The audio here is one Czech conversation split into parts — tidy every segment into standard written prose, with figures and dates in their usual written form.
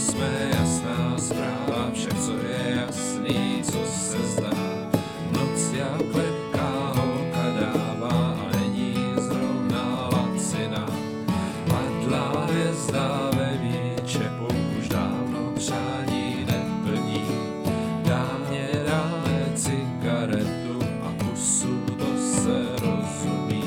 jsme jasná zpráva, však co je jasný, co se zdá. Noc jak lehká holka dává a není zrovna laciná. Padla hvězda ve výčepu, už dávno přání neplní. Dáme cigaretu a pusu, to se rozumí.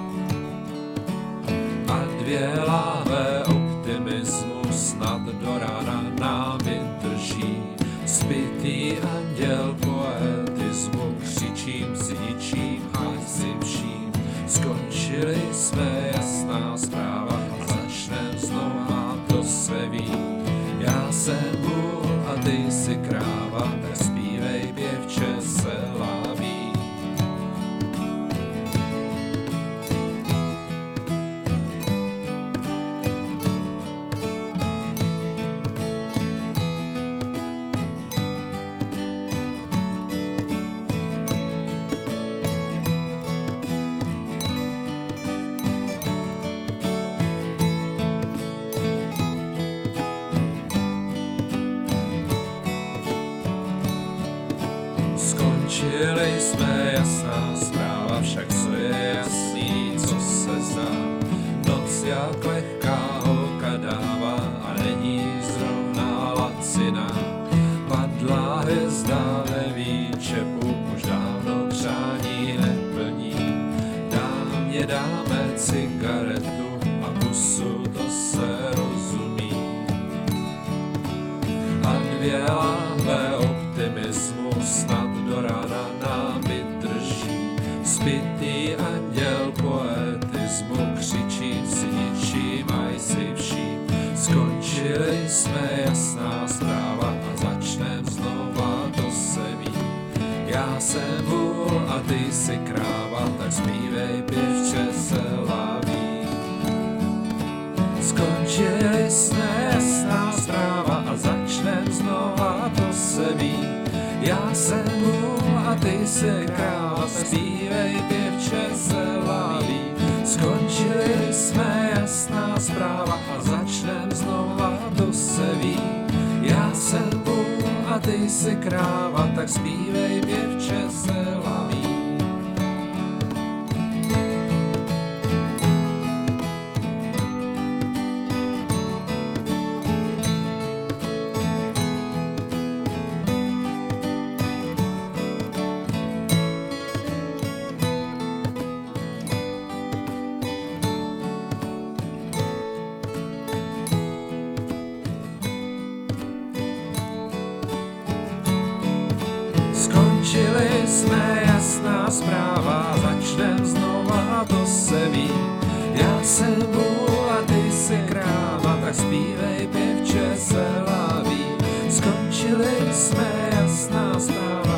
A dvě láhve optimismu snad do rána námi drží. Zbytý anděl poetismu, křičím si ničím a si vším. Skončili jsme jasná zpráva a začnem znova, to se ví. Já jsem vůl a ty si kráva, tak zpívej pěvče, se láví. Skončili jsme jasná zpráva, však co je jasný, co se zdá. Noc jak lehká holka dává a není zrovna laciná. Padla hvězda ve výčepu, už dávno přání neplní. Dáme cigaretu a pusu, to se rozumí. A dvě láhve optimismu snad do rána námi drží. Zbytý anděl poetismu, křičí si ničím a si vším. Skončili jsme jasná zpráva a začnem znova, to se ví. Já jsem vůl a ty si kráva, tak zpívej pěvče, se láví. Skončili jsme jasná zpráva a začnem znova, to se ví. Já jsem vůl a ty si kráva, tak zpívej pěvče, se láví. Skončili jsme jasná zpráva a začnem znova, to se ví. Já jsem vůl a ty si kráva, tak zpívej pěvče, se láví. Skončili jsme jasná zpráva, začnem znova, to se ví. Já jsem vůl a ty si kráva, tak zpívej pěvče, se láví. Skončili jsme jasná zpráva.